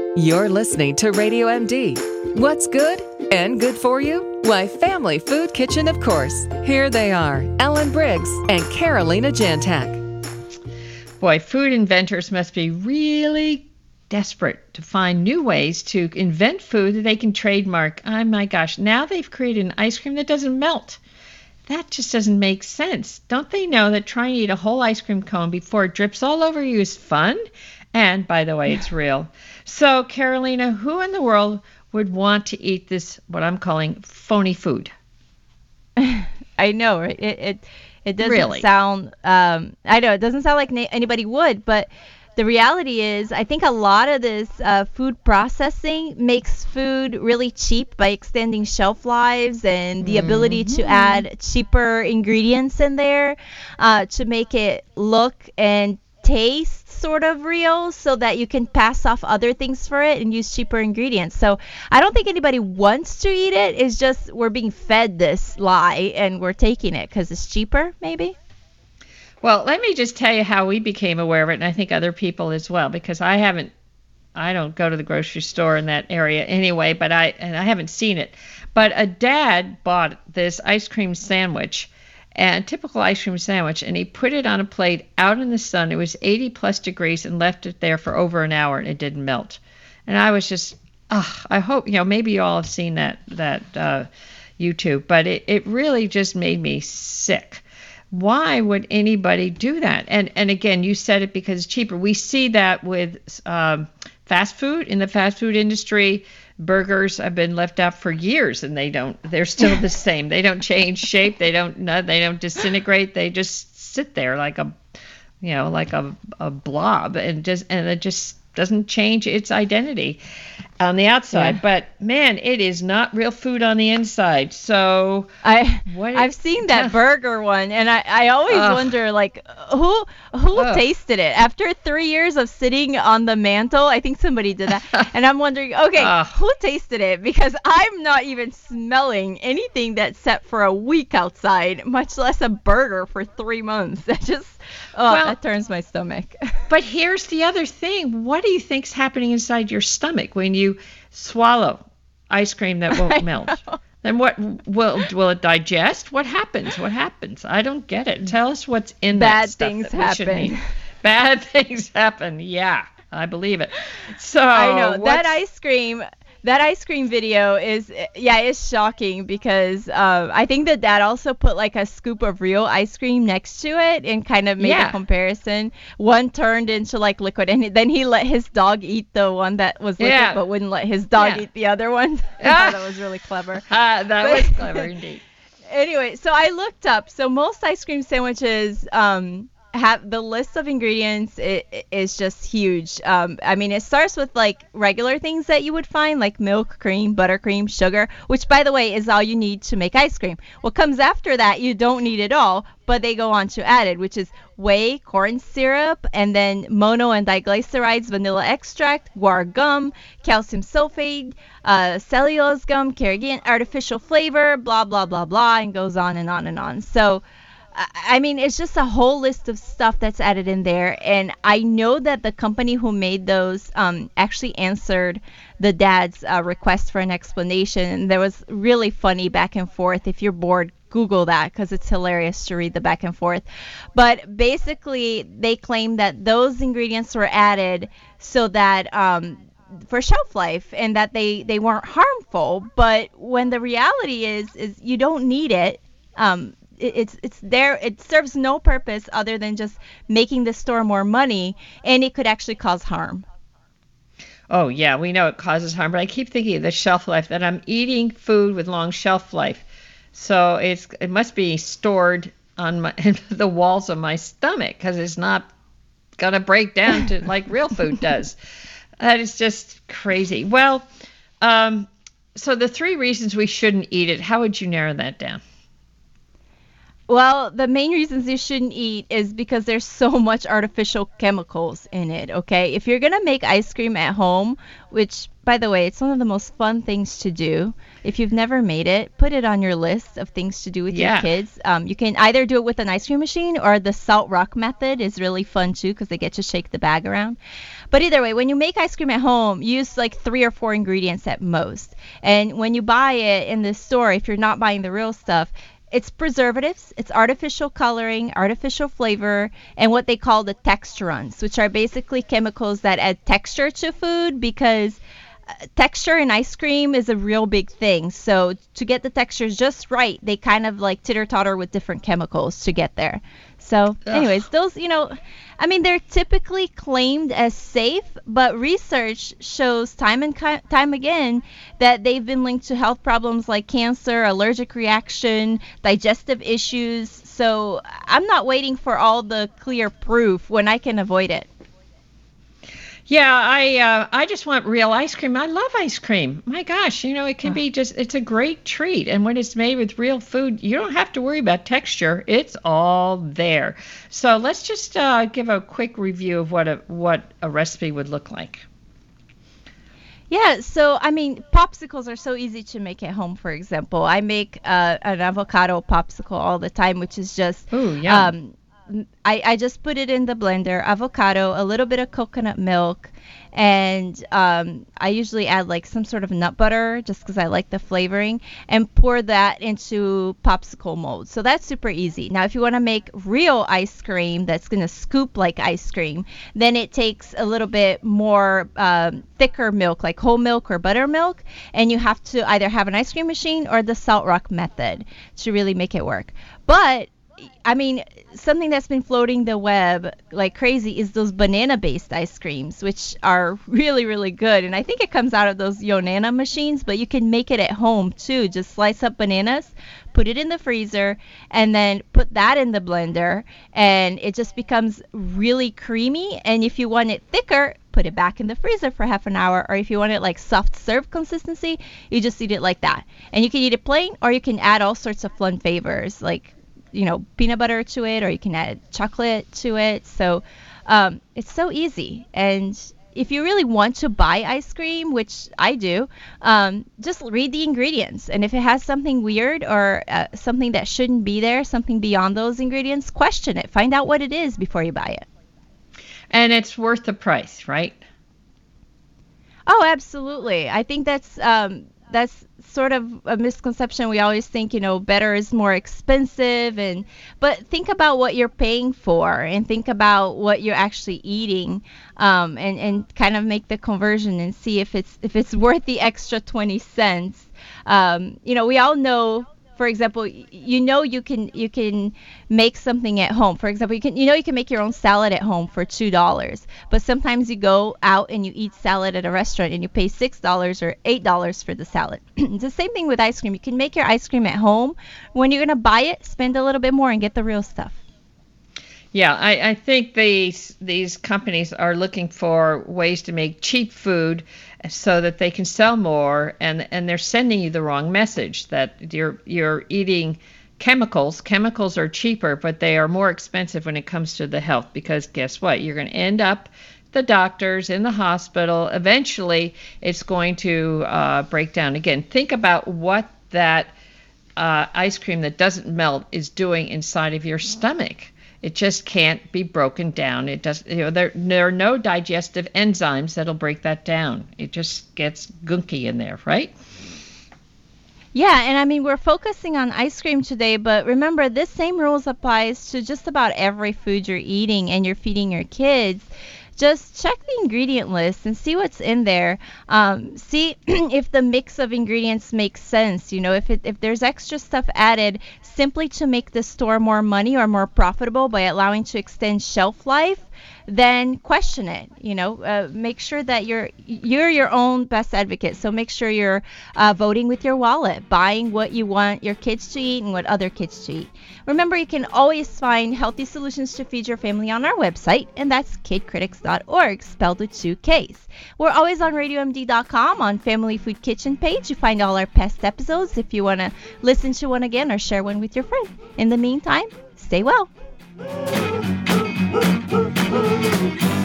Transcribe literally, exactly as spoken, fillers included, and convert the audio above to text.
You're listening to Radio M D. What's good and good for you? Why, Family Food Kitchen, of course. Here they are, Ellen Briggs and Carolina Jantak. Boy, food inventors must be really desperate to find new ways to invent food that they can trademark. Oh my gosh, now they've created an ice cream that doesn't melt. That just doesn't make sense. Don't they know that trying to eat a whole ice cream cone before it drips all over you is fun? And, by the way, it's real. So, Carolina, who in the world would want to eat this, what I'm calling, phony food? I know, right? It it, it doesn't really? sound, um, I know, it doesn't sound like na- anybody would, but the reality is I think a lot of this uh, food processing makes food really cheap by extending shelf lives and the mm-hmm. ability to add cheaper ingredients in there uh, to make it look and taste sort of real so that you can pass off other things for it and use cheaper ingredients. So I don't think anybody wants to eat it. It's just we're being fed this lie and we're taking it because it's cheaper, maybe. Well, let me just tell you how we became aware of it, and I think other people as well, because I haven't, I don't go to the grocery store in that area anyway, but I, and I haven't seen it. But a dad bought this ice cream sandwich, and typical ice cream sandwich, and he put it on a plate out in the sun. It was eighty plus degrees and left it there for over an hour and it didn't melt. And I was just, ah, I hope, you know, maybe you all have seen that, that uh, YouTube, but it, it really just made me sick. Why would anybody do that? And and again, you said it because it's cheaper. We see that with um, fast food in the fast food industry. Burgers have been left out for years, and they don't. They're still the same. They don't change shape. They don't. No, they don't disintegrate. They just sit there like a, you know, like a a blob, and just and it just doesn't change its identity on the outside. Yeah. But man, it is not real food on the inside. So I what I've seen that uh, burger one, and I, I always uh, wonder like who who uh, tasted it after three years of sitting on the mantle. I think somebody did that, and I'm wondering, okay, uh, who tasted it? Because I'm not even smelling anything that's set for a week outside, much less a burger for three months. That just oh, well, that turns my stomach. But here's the other thing: what do you think's happening inside your stomach when you swallow ice cream that won't melt? Then what will will it digest? What happens? What happens? I don't get it. Tell us what's in Bad that stuff. Things That happen. Bad things happen. Yeah, I believe it. So I know that ice cream. That ice cream video is, yeah, it's shocking because uh, I think that dad also put like a scoop of real ice cream next to it and kind of made yeah. a comparison. One turned into like liquid, and then he let his dog eat the one that was liquid, yeah. but wouldn't let his dog yeah. eat the other one. I thought that was really clever. Uh, that but, was clever indeed. Anyway, so I looked up. So most ice cream sandwiches um, have the list of ingredients it, it is just huge. Um, I mean, it starts with like regular things that you would find like milk, cream, buttercream, sugar, which by the way is all you need to make ice cream. What comes after that you don't need it all, but they go on to added, which is whey, corn syrup, and then mono and diglycerides, vanilla extract, guar gum, calcium sulfate, uh, cellulose gum, carrageenan, artificial flavor, blah blah blah blah, and goes on and on and on. So I mean, it's just a whole list of stuff that's added in there. And I know that the company who made those um, actually answered the dad's uh, request for an explanation. And there was really funny back and forth. If you're bored, Google that because it's hilarious to read the back and forth. But basically, they claim that those ingredients were added so that um, for shelf life and that they, they weren't harmful. But when the reality is, is you don't need it. Um, It's it's there. It serves no purpose other than just making the store more money, and it could actually cause harm. Oh yeah, we know it causes harm, but I keep thinking of the shelf life, that I'm eating food with long shelf life, so it's it must be stored on my in the walls of my stomach because it's not gonna break down to like real food does. That is just crazy. Well, um, so the three reasons we shouldn't eat it. How would you narrow that down? Well, the main reasons you shouldn't eat is because there's so much artificial chemicals in it, okay? If you're going to make ice cream at home, which, by the way, it's one of the most fun things to do. If you've never made it, put it on your list of things to do with Yeah. your kids. Um, you can either do it with an ice cream machine, or the salt rock method is really fun too because they get to shake the bag around. But either way, when you make ice cream at home, use like three or four ingredients at most. And when you buy it in the store, if you're not buying the real stuff, it's preservatives, it's artificial coloring, artificial flavor, and what they call the texturants, which are basically chemicals that add texture to food, because uh, texture in ice cream is a real big thing. So to get the textures just right, they kind of like titter-totter with different chemicals to get there. So anyways, those, you know, I mean, they're typically claimed as safe, but research shows time and ki- time again that they've been linked to health problems like cancer, allergic reaction, digestive issues. So I'm not waiting for all the clear proof when I can avoid it. Yeah, I uh, I just want real ice cream. I love ice cream. My gosh, you know, it can be just, it's a great treat. And when it's made with real food, you don't have to worry about texture. It's all there. So let's just uh, give a quick review of what a what a recipe would look like. Yeah, so I mean, popsicles are so easy to make at home. For example, I make uh, an avocado popsicle all the time, which is just Ooh, yum. um, I, I just put it in the blender, avocado, a little bit of coconut milk, and um, I usually add like some sort of nut butter just because I like the flavoring, and pour that into popsicle mold. So that's super easy. Now, if you want to make real ice cream that's going to scoop like ice cream, then it takes a little bit more um, thicker milk, like whole milk or buttermilk, and you have to either have an ice cream machine or the salt rock method to really make it work. But I mean, something that's been floating the web like crazy is those banana-based ice creams, which are really, really good. And I think it comes out of those Yonana machines, but you can make it at home too. Just slice up bananas, put it in the freezer, and then put that in the blender, and it just becomes really creamy. And if you want it thicker, put it back in the freezer for half an hour. Or if you want it like soft serve consistency, you just eat it like that. And you can eat it plain, or you can add all sorts of fun flavors like, you know, peanut butter to it, or you can add chocolate to it. So um, it's so easy. And if you really want to buy ice cream, which I do, um, just read the ingredients. And if it has something weird or uh, something that shouldn't be there, something beyond those ingredients, question it. Find out what it is before you buy it. And it's worth the price, right? Oh, absolutely. I think that's um, that's sort of a misconception. We always think, you know, better is more expensive, and but think about what you're paying for, and think about what you're actually eating, um, and and kind of make the conversion and see if it's if it's worth the extra twenty cents. Um, you know, we all know. For example, you know you can you can make something at home. For example, you can you know you can make your own salad at home for two dollars. But sometimes you go out and you eat salad at a restaurant and you pay six dollars or eight dollars for the salad. It's the same thing with ice cream. You can make your ice cream at home. When you're gonna buy it, spend a little bit more and get the real stuff. Yeah, I, I think these these companies are looking for ways to make cheap food so that they can sell more, and and they're sending you the wrong message that you're you're eating chemicals. Chemicals are cheaper, but they are more expensive when it comes to the health, because guess what? You're going to end up the doctors in the hospital. Eventually, it's going to uh, break down again. Think about what that uh, ice cream that doesn't melt is doing inside of your stomach. It just can't be broken down. It does, you know, there there are no digestive enzymes that'll break that down. It just gets gunky in there, right? Yeah, and I mean, we're focusing on ice cream today, but remember, this same rules applies to just about every food you're eating and you're feeding your kids. Just check the ingredient list and see what's in there. Um, see if the mix of ingredients makes sense. You know, if it, if there's extra stuff added simply to make the store more money or more profitable by allowing to extend shelf life, then question it. You know, uh, make sure that you're you're your own best advocate. So make sure you're uh, voting with your wallet, buying what you want your kids to eat and what other kids to eat. Remember, you can always find healthy solutions to feed your family on our website, and that's kid critics dot org, spelled with two K's. We're always on radio m d dot com on Family Food Kitchen page. You find all our past episodes if you want to listen to one again or share one with your friend. In the meantime, stay well.